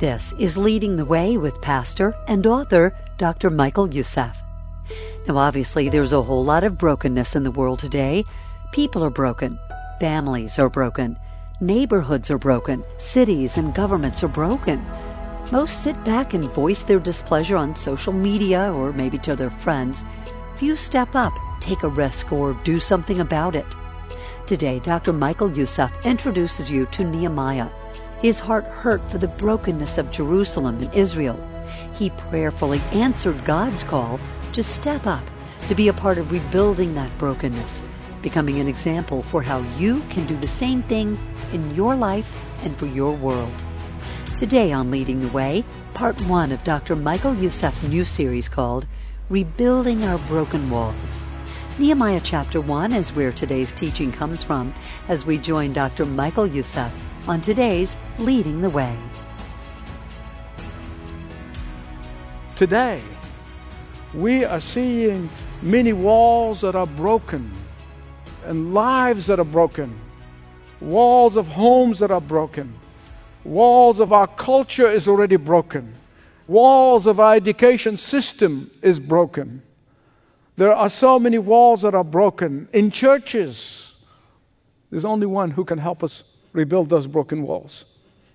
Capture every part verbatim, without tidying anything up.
This is Leading the Way with pastor and author Doctor Michael Youssef. Now, obviously, there's a whole lot of brokenness in the world today. People are broken. Families are broken. Neighborhoods are broken. Cities and governments are broken. Most sit back and voice their displeasure on social media or maybe to their friends. Few step up, take a risk, or do something about it. Today, Doctor Michael Youssef introduces you to Nehemiah. His heart hurt for the brokenness of Jerusalem and Israel. He prayerfully answered God's call to step up, to be a part of rebuilding that brokenness, becoming an example for how you can do the same thing in your life and for your world. Today on Leading the Way, part one of Doctor Michael Youssef's new series called Rebuilding Our Broken Walls. Nehemiah chapter one is where today's teaching comes from as we join Doctor Michael Youssef on today's Leading the Way. Today, we are seeing many walls that are broken and lives that are broken, walls of homes that are broken, walls of our culture is already broken, walls of our education system is broken. There are so many walls that are broken in churches. There's only one who can help us rebuild those broken walls.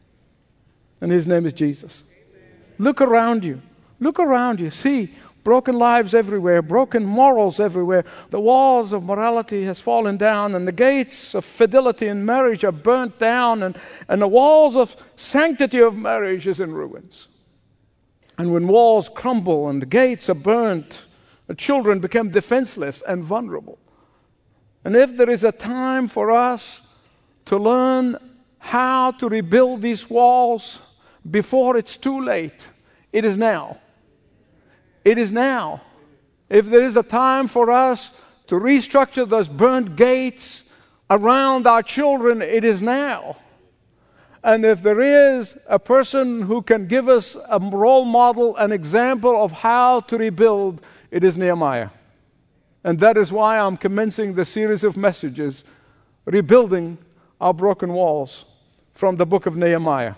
And his name is Jesus. Look around you. Look around you. See broken lives everywhere, broken morals everywhere. The walls of morality has fallen down, and the gates of fidelity in marriage are burnt down, and, and the walls of sanctity of marriage is in ruins. And when walls crumble and the gates are burnt, the children become defenseless and vulnerable. And if there is a time for us to learn how to rebuild these walls before it's too late, it is now. It is now. If there is a time for us to restructure those burnt gates around our children, it is now. And if there is a person who can give us a role model, an example of how to rebuild, it is Nehemiah. And that is why I'm commencing the series of messages, Rebuilding Our Broken Walls, from the book of Nehemiah.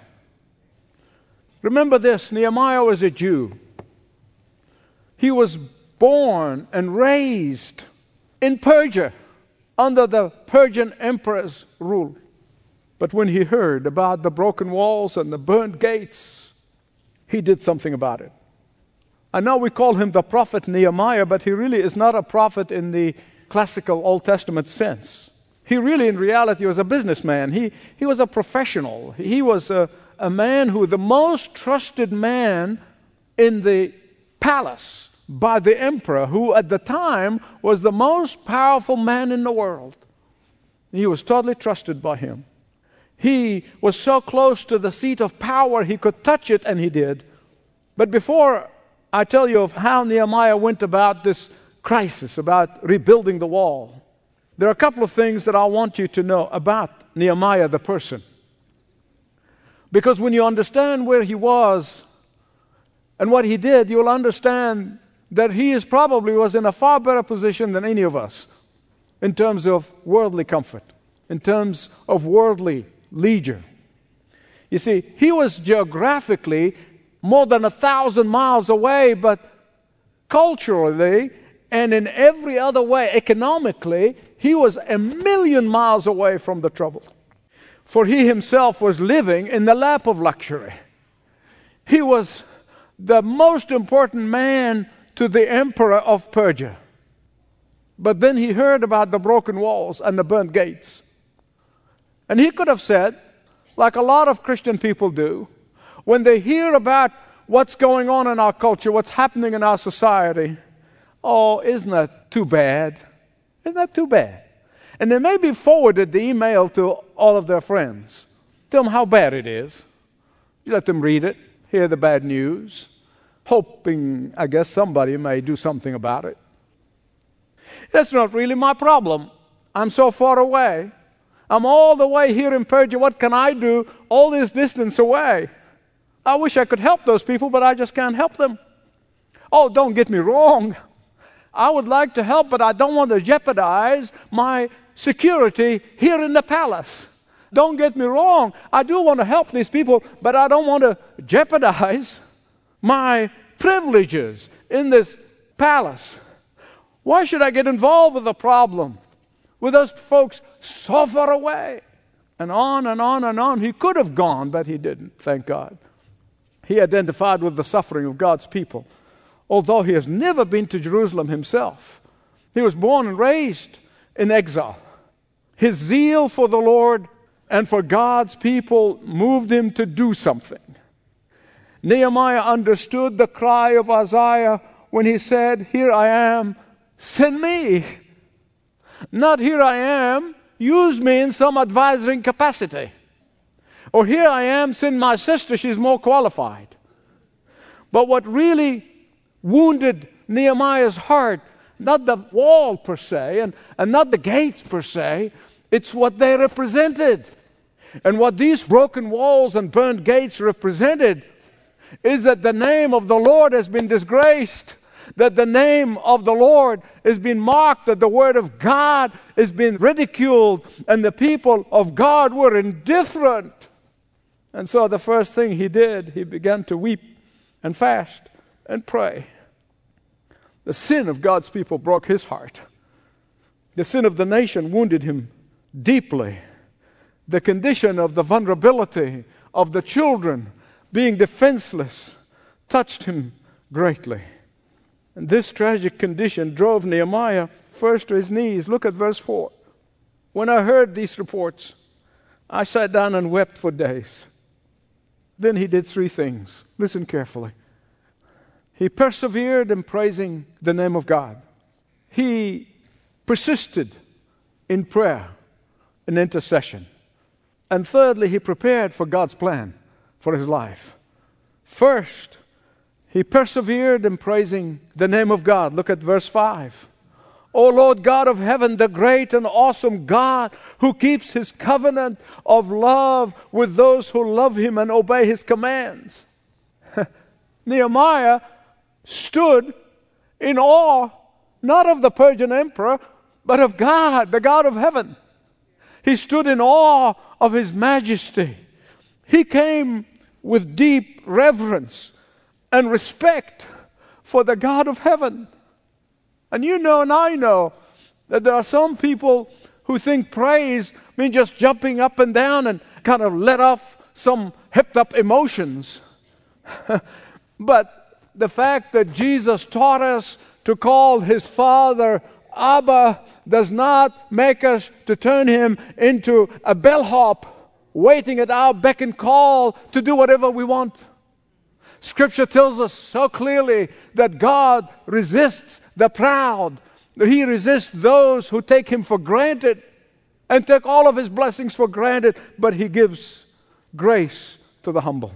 Remember this, Nehemiah was a Jew. He was born and raised in Persia under the Persian emperor's rule. But when he heard about the broken walls and the burnt gates, he did something about it. I know we call him the prophet Nehemiah, but he really is not a prophet in the classical Old Testament sense. He really, in reality, was a businessman. He, he was a professional. He was a, a man who, the most trusted man in the palace by the emperor, who at the time was the most powerful man in the world. He was totally trusted by him. He was so close to the seat of power, he could touch it, and he did. But before I tell you of how Nehemiah went about this crisis, about rebuilding the wall, there are a couple of things that I want you to know about Nehemiah the person. Because when you understand where he was and what he did, you'll understand that he is probably was in a far better position than any of us in terms of worldly comfort, in terms of worldly leisure. You see, he was geographically more than a thousand miles away, but culturally and in every other way, economically, he was a million miles away from the trouble. For he himself was living in the lap of luxury. He was the most important man to the emperor of Persia. But then he heard about the broken walls and the burnt gates. And he could have said, like a lot of Christian people do, when they hear about what's going on in our culture, what's happening in our society, oh, isn't that too bad? Isn't that too bad? And they maybe forwarded the email to all of their friends. Tell them how bad it is. You let them read it, hear the bad news, hoping, I guess, somebody may do something about it. That's not really my problem. I'm so far away. I'm all the way here in Persia. What can I do all this distance away? I wish I could help those people, but I just can't help them. Oh, don't get me wrong. I would like to help, but I don't want to jeopardize my security here in the palace. Don't get me wrong. I do want to help these people, but I don't want to jeopardize my privileges in this palace. Why should I get involved with the problem with those folks so far away? And on and on and on. He could have gone, but he didn't, thank God. He identified with the suffering of God's people, although he has never been to Jerusalem himself. He was born and raised in exile. His zeal for the Lord and for God's people moved him to do something. Nehemiah understood the cry of Isaiah when he said, "Here I am, send me." Not "here I am, use me in some advisory capacity." Or "here I am, send my sister, she's more qualified." But what really wounded Nehemiah's heart, not the wall per se, and, and not the gates per se, it's what they represented. And what these broken walls and burned gates represented is that the name of the Lord has been disgraced, that the name of the Lord has been mocked, that the word of God has been ridiculed, and the people of God were indifferent. And so the first thing he did, he began to weep and fast and pray. The sin of God's people broke his heart. The sin of the nation wounded him deeply. The condition of the vulnerability of the children being defenseless touched him greatly. And this tragic condition drove Nehemiah first to his knees. Look at verse four. "When I heard these reports, I sat down and wept for days." Then he did three things. Listen carefully. He persevered in praising the name of God. He persisted in prayer and intercession. And thirdly, he prepared for God's plan for his life. First, he persevered in praising the name of God. Look at verse five. "O Lord God of heaven, the great and awesome God who keeps his covenant of love with those who love him and obey his commands." Nehemiah stood in awe, not of the Persian emperor, but of God, the God of heaven. He stood in awe of his majesty. He came with deep reverence and respect for the God of heaven. And you know and I know that there are some people who think praise means just jumping up and down and kind of let off some hipped up emotions. But the fact that Jesus taught us to call his Father Abba does not make us to turn him into a bellhop waiting at our beck and call to do whatever we want. Scripture tells us so clearly that God resists the proud, that he resists those who take him for granted and take all of his blessings for granted, but he gives grace to the humble.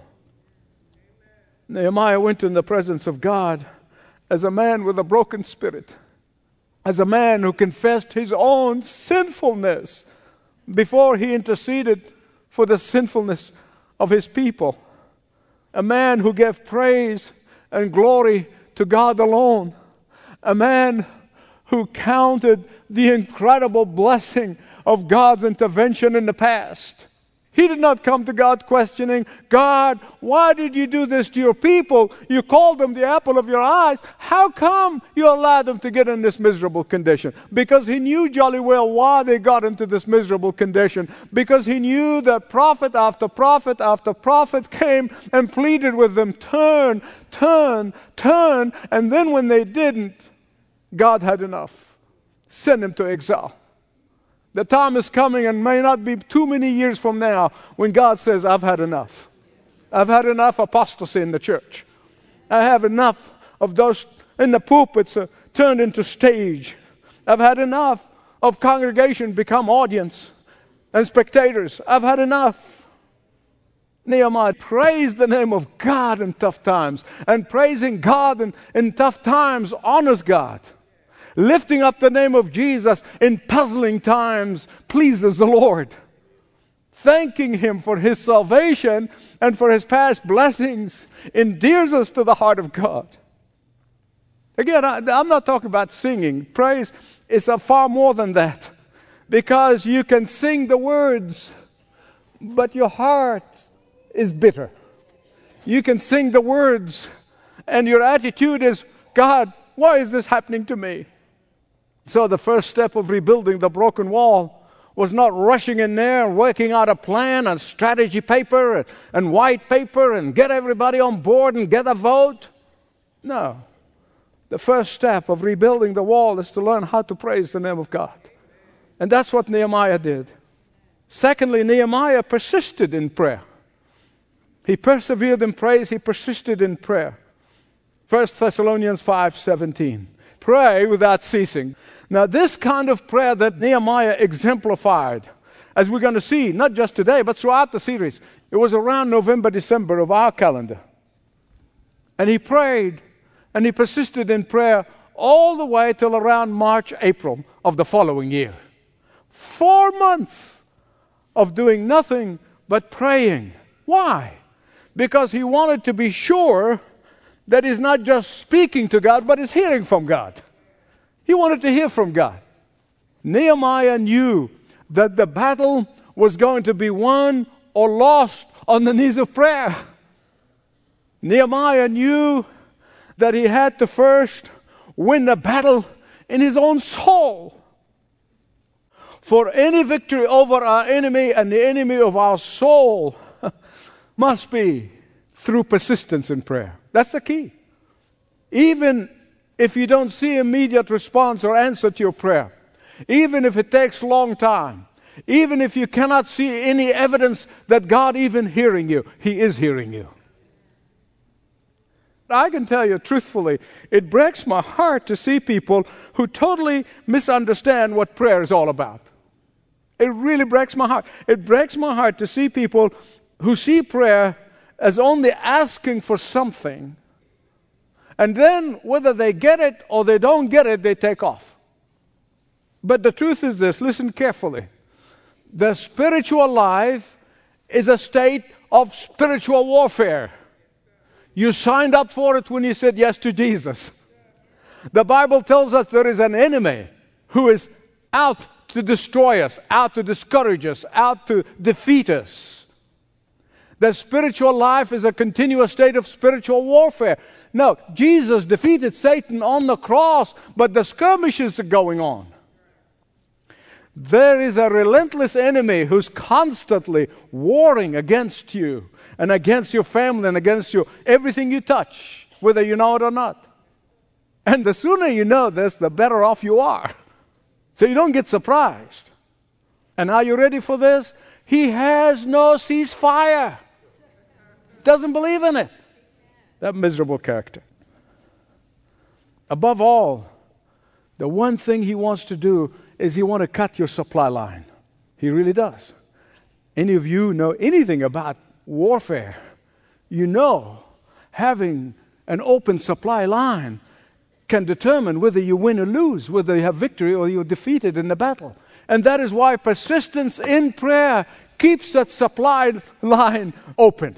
Nehemiah went in the presence of God as a man with a broken spirit, as a man who confessed his own sinfulness before he interceded for the sinfulness of his people. A man who gave praise and glory to God alone. A man who counted the incredible blessing of God's intervention in the past. He did not come to God questioning, "God, why did you do this to your people? You called them the apple of your eyes. How come you allowed them to get in this miserable condition?" Because he knew jolly well why they got into this miserable condition. Because he knew that prophet after prophet after prophet came and pleaded with them, "Turn, turn, turn." And then when they didn't, God had enough. Send them to exile. The time is coming, and may not be too many years from now, when God says, "I've had enough. I've had enough apostasy in the church. I have enough of those in the pulpits uh, turned into stage. I've had enough of congregation become audience and spectators. I've had enough." Nehemiah praised the name of God in tough times, and praising God in, in tough times honors God. Lifting up the name of Jesus in puzzling times pleases the Lord. Thanking him for his salvation and for his past blessings endears us to the heart of God. Again, I, I'm not talking about singing. Praise is a far more than that, because you can sing the words, but your heart is bitter. You can sing the words, and your attitude is, God, why is this happening to me? So the first step of rebuilding the broken wall was not rushing in there, working out a plan and strategy paper and, and white paper and get everybody on board and get a vote. No. The first step of rebuilding the wall is to learn how to praise the name of God. And that's what Nehemiah did. Secondly, Nehemiah persisted in prayer. He persevered in praise. He persisted in prayer. First Thessalonians five seventeen. Pray without ceasing. Now, this kind of prayer that Nehemiah exemplified, as we're going to see, not just today, but throughout the series, it was around November, December of our calendar. And he prayed, and he persisted in prayer all the way till around March, April of the following year. Four months of doing nothing but praying. Why? Because he wanted to be sure that he's not just speaking to God, but is hearing from God. He wanted to hear from God. Nehemiah knew that the battle was going to be won or lost on the knees of prayer. Nehemiah knew that he had to first win the battle in his own soul. For any victory over our enemy and the enemy of our soul must be through persistence in prayer. That's the key. Even if you don't see immediate response or answer to your prayer, even if it takes a long time, even if you cannot see any evidence that God even hearing you, He is hearing you. I can tell you truthfully, it breaks my heart to see people who totally misunderstand what prayer is all about. It really breaks my heart. It breaks my heart to see people who see prayer as only asking for something, and then whether they get it or they don't get it, they take off. But the truth is this, listen carefully. The spiritual life is a state of spiritual warfare. You signed up for it when you said yes to Jesus. The Bible tells us there is an enemy who is out to destroy us, out to discourage us, out to defeat us. The spiritual life is a continuous state of spiritual warfare. No, Jesus defeated Satan on the cross, but the skirmishes are going on. There is a relentless enemy who's constantly warring against you and against your family and against you, everything you touch, whether you know it or not. And the sooner you know this, the better off you are. So you don't get surprised. And are you ready for this? He has no ceasefire. Doesn't believe in it. That miserable character. Above all, the one thing he wants to do is he wants to cut your supply line. He really does. Any of you know anything about warfare? You know having an open supply line can determine whether you win or lose, whether you have victory or you're defeated in the battle. And that is why persistence in prayer keeps that supply line open.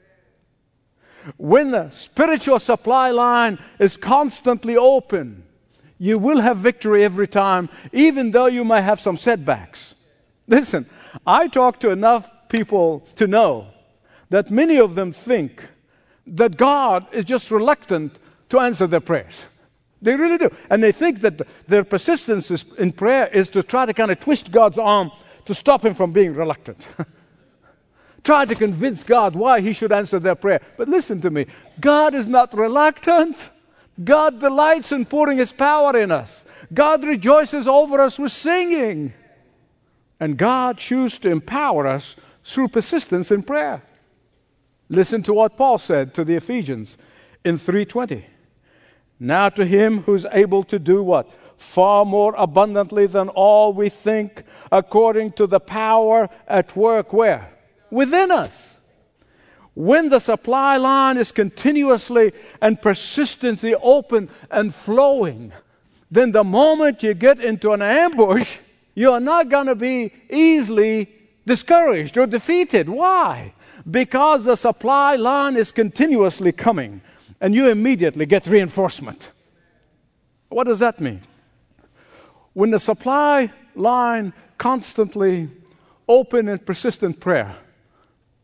When the spiritual supply line is constantly open, you will have victory every time, even though you may have some setbacks. Listen, I talk to enough people to know that many of them think that God is just reluctant to answer their prayers. They really do. And they think that their persistence is, in prayer is to try to kind of twist God's arm to stop Him from being reluctant. Try to convince God why He should answer their prayer. But listen to me. God is not reluctant. God delights in pouring His power in us. God rejoices over us with singing. And God chooses to empower us through persistence in prayer. Listen to what Paul said to the Ephesians in three twenty. Now to Him who's able to do what? Far more abundantly than all we think, according to the power at work where? Within us. When the supply line is continuously and persistently open and flowing, then the moment you get into an ambush, you are not going to be easily discouraged or defeated. Why? Because the supply line is continuously coming, and you immediately get reinforcement. What does that mean? When the supply line constantly open and persistent prayer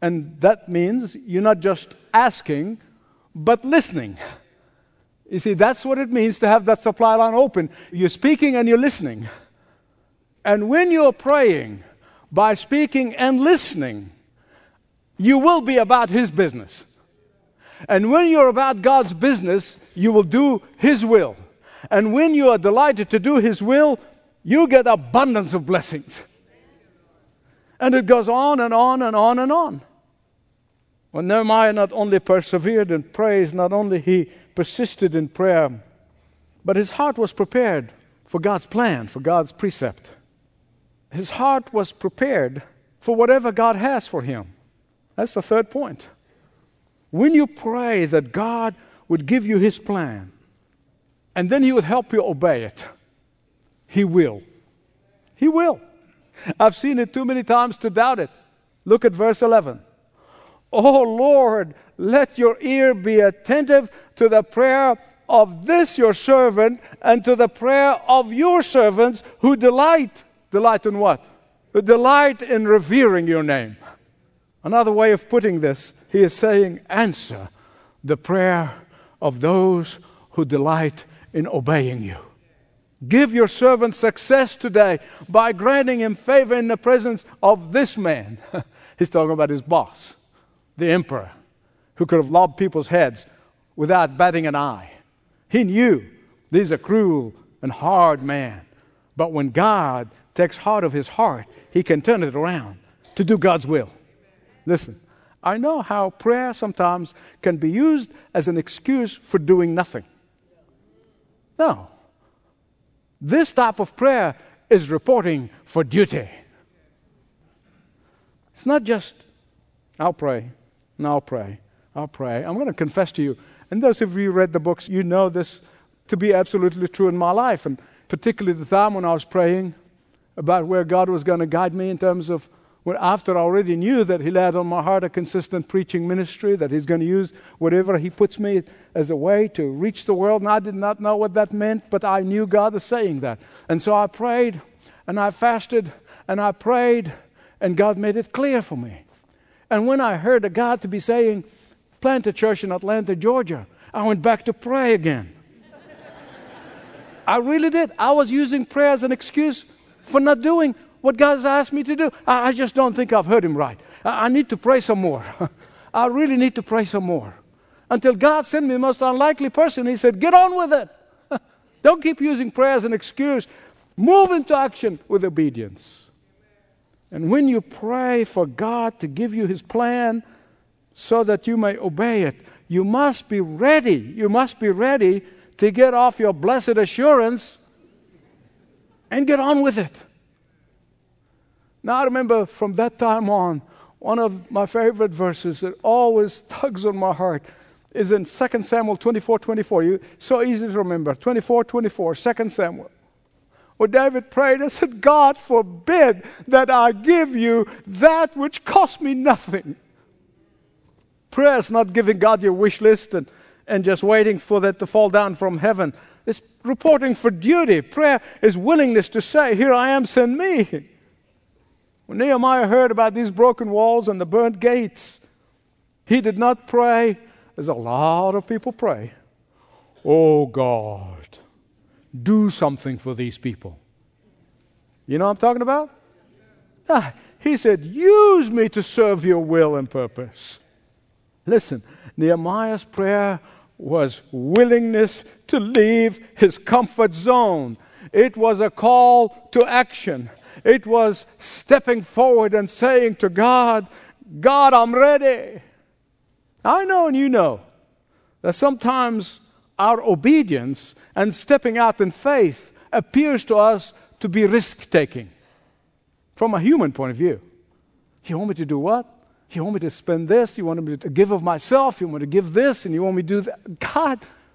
And that means you're not just asking, but listening. You see, that's what it means to have that supply line open. You're speaking and you're listening. And when you're praying, by speaking and listening, you will be about His business. And when you're about God's business, you will do His will. And when you are delighted to do His will, you get abundance of blessings. And it goes on and on and on and on. Well, Nehemiah not only persevered in praise, not only he persisted in prayer, but his heart was prepared for God's plan, for God's precept. His heart was prepared for whatever God has for him. That's the third point. When you pray that God would give you His plan, and then He would help you obey it, He will. He will. I've seen it too many times to doubt it. Look at verse eleven. Oh Lord, let your ear be attentive to the prayer of this your servant and to the prayer of your servants who delight. Delight in what? Who delight in revering your name. Another way of putting this, he is saying, answer the prayer of those who delight in obeying you. Give your servant success today by granting him favor in the presence of this man. He's talking about his boss, the emperor, who could have lobbed people's heads without batting an eye. He knew this is a cruel and hard man. But when God takes heart of his heart, He can turn it around to do God's will. Listen, I know how prayer sometimes can be used as an excuse for doing nothing. No. This type of prayer is reporting for duty. It's not just, I'll pray, and I'll pray, I'll pray. I'm going to confess to you, and those of you who read the books, you know this to be absolutely true in my life, and particularly the time when I was praying about where God was going to guide me in terms of when after I already knew that He laid on my heart a consistent preaching ministry, that He's going to use whatever He puts me as a way to reach the world. And I did not know what that meant, but I knew God was saying that. And so I prayed, and I fasted, and I prayed, and God made it clear for me. And when I heard a God to be saying, plant a church in Atlanta, Georgia, I went back to pray again. I really did. I was using prayer as an excuse for not doing what God has asked me to do. I, I just don't think I've heard Him right. I, I need to pray some more. I really need to pray some more. Until God sent me the most unlikely person. He said, get on with it. Don't keep using prayer as an excuse. Move into action with obedience. And when you pray for God to give you His plan so that you may obey it, you must be ready. You must be ready to get off your blessed assurance and get on with it. Now, I remember from that time on, one of my favorite verses that always tugs on my heart is in Second Samuel twenty-four twenty-four. You, so easy to remember. twenty-four twenty-four, Second Samuel. Where David prayed and said, God forbid that I give you that which cost me nothing. Prayer is not giving God your wish list and, and just waiting for that to fall down from heaven. It's reporting for duty. Prayer is willingness to say, here I am, send me. When Nehemiah heard about these broken walls and the burnt gates, he did not pray as a lot of people pray. Oh God, do something for these people. You know what I'm talking about? Ah, he said, use me to serve your will and purpose. Listen, Nehemiah's prayer was willingness to leave his comfort zone. It was a call to action. It was stepping forward and saying to God, God, I'm ready. I know and you know that sometimes our obedience and stepping out in faith appears to us to be risk-taking from a human point of view. You want me to do what? You want me to spend this? You want me to give of myself? You want me to give this? And you want me to do that? God,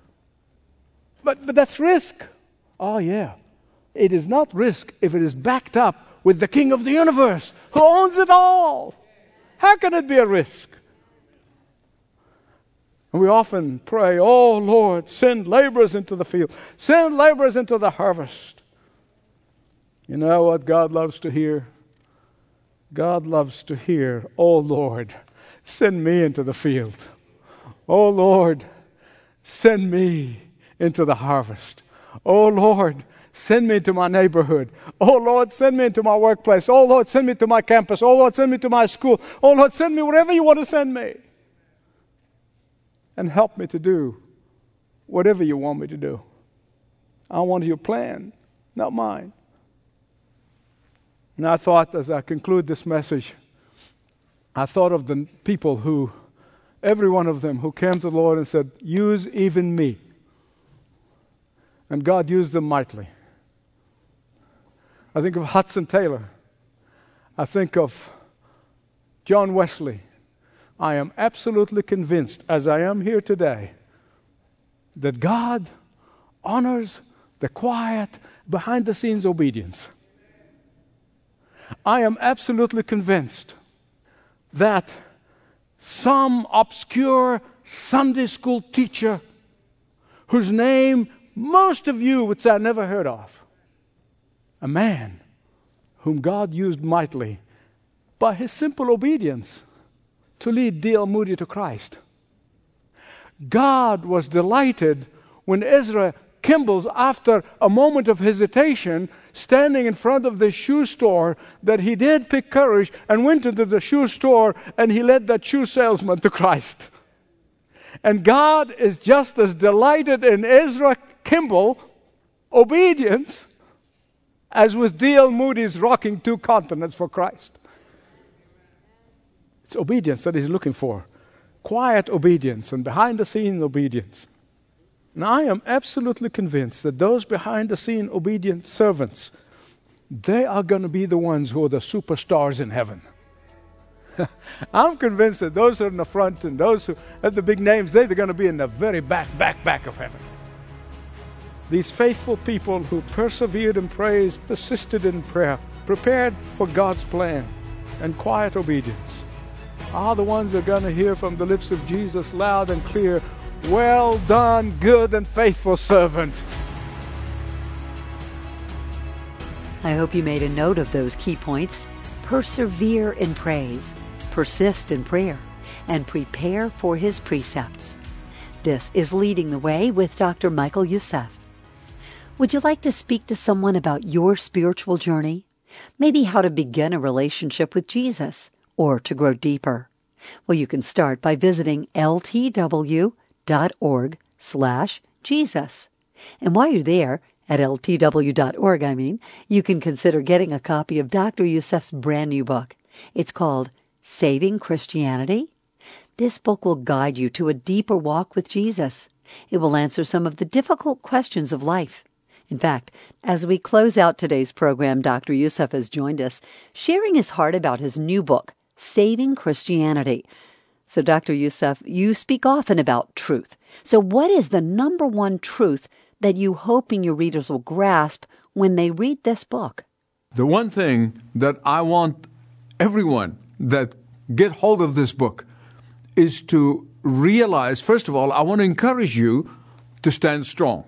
but, but that's risk. Oh, yeah. It is not risk if it is backed up with the King of the universe who owns it all. How can it be a risk? And we often pray, oh Lord, send laborers into the field. Send laborers into the harvest. You know what God loves to hear? God loves to hear, oh Lord, send me into the field. Oh, Lord, send me into the harvest. Oh, Lord, send me to my neighborhood. Oh, Lord, send me into my workplace. Oh, Lord, send me to my campus. Oh, Lord, send me to my school. Oh, Lord, send me wherever you want to send me. And help me to do whatever you want me to do. I want your plan, not mine. And I thought, as I conclude this message, I thought of the people who, every one of them who came to the Lord and said, use even me. And God used them mightily. I think of Hudson Taylor. I think of John Wesley. I am absolutely convinced, as I am here today, that God honors the quiet, behind-the-scenes obedience. I am absolutely convinced that some obscure Sunday school teacher whose name most of you would say I never heard of, a man whom God used mightily by his simple obedience to lead D L Moody to Christ. God was delighted when Ezra Kimball, after a moment of hesitation, standing in front of the shoe store, that he did pick courage and went into the shoe store and he led that shoe salesman to Christ. And God is just as delighted in Ezra Kimball obedience as with D L Moody's rocking two continents for Christ. It's obedience that he's looking for. Quiet obedience and behind-the-scenes obedience. And I am absolutely convinced that those behind-the-scene obedient servants, they are going to be the ones who are the superstars in heaven. I'm convinced that those who are in the front and those who have the big names, they're going to be in the very back, back, back of heaven. These faithful people who persevered in praise, persisted in prayer, prepared for God's plan, and quiet obedience, are the ones that are going to hear from the lips of Jesus loud and clear, well done, good and faithful servant. I hope you made a note of those key points. Persevere in praise, persist in prayer, and prepare for His precepts. This is Leading the Way with Doctor Michael Youssef. Would you like to speak to someone about your spiritual journey? Maybe how to begin a relationship with Jesus or to grow deeper? Well, you can start by visiting L T W dot org slash Jesus. And while you're there, at L T W dot org, I mean, you can consider getting a copy of Doctor Youssef's brand new book. It's called Saving Christianity. This book will guide you to a deeper walk with Jesus. It will answer some of the difficult questions of life. In fact, as we close out today's program, Doctor Youssef has joined us, sharing his heart about his new book, Saving Christianity. So, Doctor Youssef, you speak often about truth. So what is the number one truth that you hoping your readers will grasp when they read this book? The one thing that I want everyone that get hold of this book is to realize, first of all, I want to encourage you to stand strong.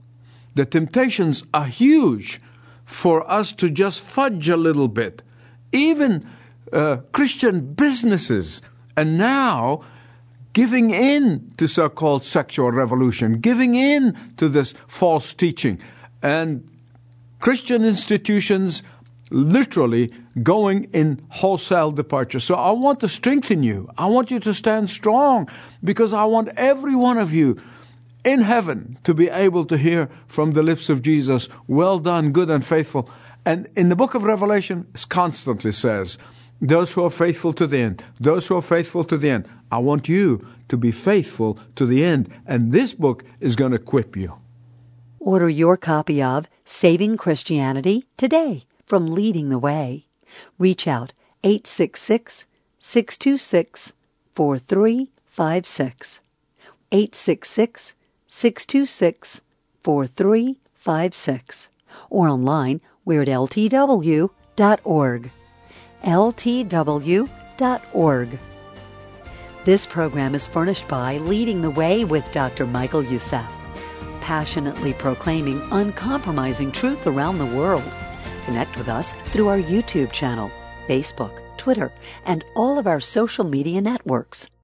The temptations are huge for us to just fudge a little bit. Even uh, Christian businesses are now giving in to so-called sexual revolution, giving in to this false teaching, and Christian institutions literally going in wholesale departure. So I want to strengthen you. I want you to stand strong, because I want every one of you in heaven to be able to hear from the lips of Jesus, well done, good and faithful. And in the book of Revelation, it constantly says, those who are faithful to the end, those who are faithful to the end. I want you to be faithful to the end. And this book is going to equip you. Order your copy of Saving Christianity today from Leading the Way. Reach out eight six six, six two six, four three five six. eight six six, six two six, four three five six. Or online, we're at L T W dot org. L T W dot org. This program is furnished by Leading the Way with Doctor Michael Youssef, passionately proclaiming uncompromising truth around the world. Connect with us through our YouTube channel, Facebook, Twitter, and all of our social media networks.